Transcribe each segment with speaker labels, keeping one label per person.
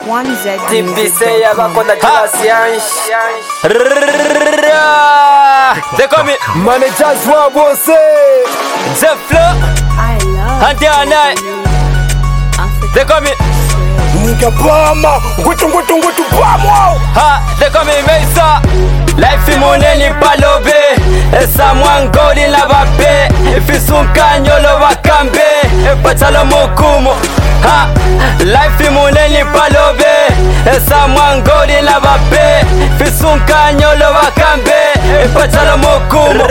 Speaker 1: 1Z
Speaker 2: TPC abakona Jasiansh. They call me
Speaker 3: Managers wa bose
Speaker 2: The Flow and the night. They call me
Speaker 3: Nigga Bama Ngutu Bama
Speaker 2: Ha, they call me Mesa. Life imuneni palobe Esa mwangoli na bape Ifisunkanyolo wakambe Epatalo mokumo Ha, life imuneni palobe Esa mwangoli na bape Ifisunkanyolo wakambe Epatalo mokumo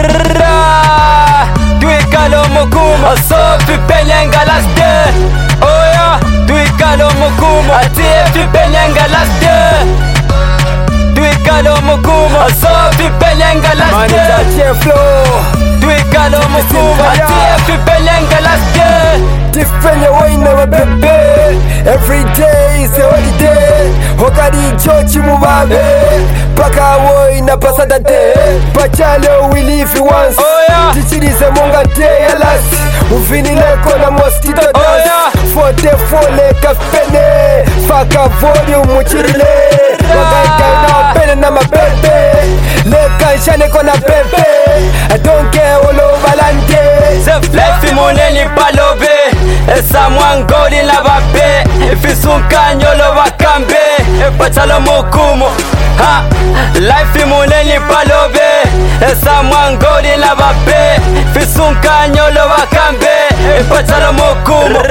Speaker 2: Tuikalo mokumo Asofi penyenga laste Oya, tuikalo mokumo Atiefi penyenga laste Tuikalo mukumo Asofi penyenga laste
Speaker 3: Manager Flow
Speaker 2: Tuikalo mukumo Atiefi penyenga laste
Speaker 3: Different way never bebe Every day is a holiday Hokari chochi mubabe Paka woy na pasada day Pachalo we live once
Speaker 2: Oh yeah
Speaker 3: Tichirize munga day alas Uvini leko na mosquito dust
Speaker 2: Oh yeah
Speaker 3: Fote fole kafene Faka volume muchirile Wagaika na pene na mabebe Leka shane kona bebe I don't care all over lande
Speaker 2: Life imuneni palobe Esa mwangoli na bape Ifisunkanyolo wakambe Epatalo mukumo Ha, life imuneni palobe Esa mwangoli na bape Ifisunkanyolo wakambe Epatalo mukumo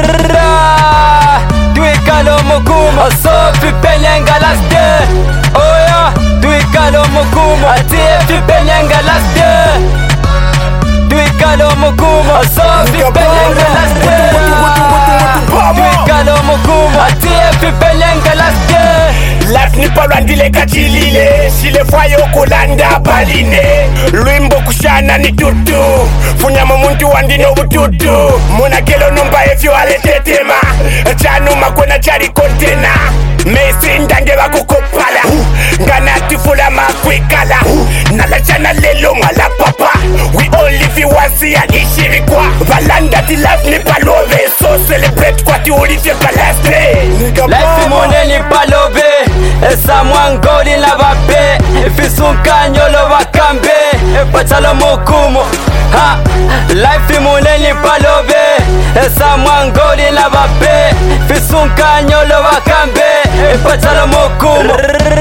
Speaker 2: Tuikalo mukumo Asofi penyenga laste Oya, tuikalo mukumo Atiefi penyenga laste Tuikalo mukumo Asofi penyenga laste Tuikalo mukumo Atiefi penyenga laste
Speaker 4: Life ni parandile kachilile Sile fayo kulanda baline Luimbo kushana ni tutu Funyama muntu wandino bututu Muna kelo numba efyo aletetema Chanuma kwena chari kontena Mesi ndange wakukopala Nganatifula makwikala Nalachana lelo ngala papa We all live once ya ishirikwa Valanda ti life ni palove So celebrate kwa ti ulifye palaste
Speaker 2: Life imuneni palobe Esa mwangoli na bape Ifisunkanyolo wakambe Epatalo mukumo Ha, life imuneni palobe Esa mwangoli na bape Ifisunkanyolo wakambe Epatalo mukumo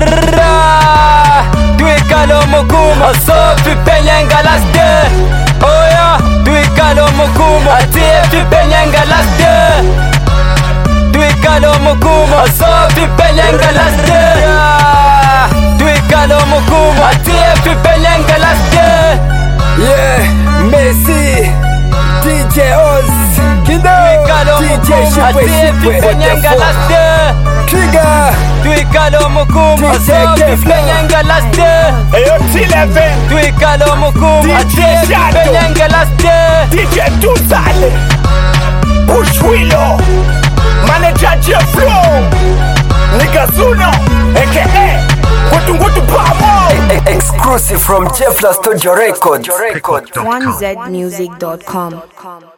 Speaker 2: Tuikalo mukumo Asofi penyenga laste Oya, tuikalo mukumo Atiefi penyenga laste Tuikalo mukumo Asofi penyenga laste Tuikalo mukumo Atiefi penyenga laste
Speaker 3: Yeah, Messi DJ Oz Kindo
Speaker 2: Tuikalo
Speaker 3: DJ
Speaker 2: mukumo Atiefi penyenga laste
Speaker 3: Trigger
Speaker 2: Tuikalo mukumo Asofi penyenga laste
Speaker 4: Eyo T11
Speaker 2: Tuikalo mukumo
Speaker 4: DJ
Speaker 2: Atiefi
Speaker 4: Shadow.
Speaker 2: penyenga laste
Speaker 4: DJ Tuzale Push Willow Manager Jeff Flow Nigga Zuno A.K.A. Ngutu Bama
Speaker 3: Exclusive from Jeffla Studio Records
Speaker 1: 1Zmusic.com